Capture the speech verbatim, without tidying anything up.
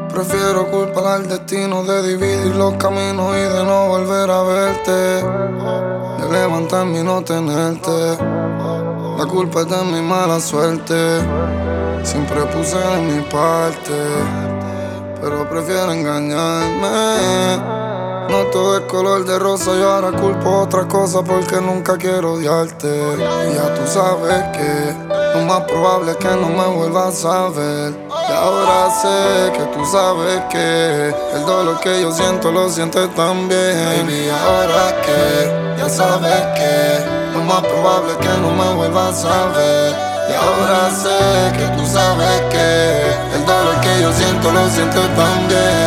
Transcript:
Prefiero culpar al destino de dividir los caminos y de no volver a verte, de levantarme y no tenerte. La culpa es de mi mala suerte. Siempre puse de mi parte, pero prefiero engañarme. No todo es color de rosa, yo ahora culpo otra cosa porque nunca quiero odiarte. Y ya tú sabes que lo más probable es que no me vuelvas a ver. Y ahora sé que tú sabes que el dolor que yo siento lo sientes también. Y ahora que ya sabes que lo más probable es que no me vuelvas a ver. Y ahora sé que tú sabes que el dolor que yo siento lo sientes también.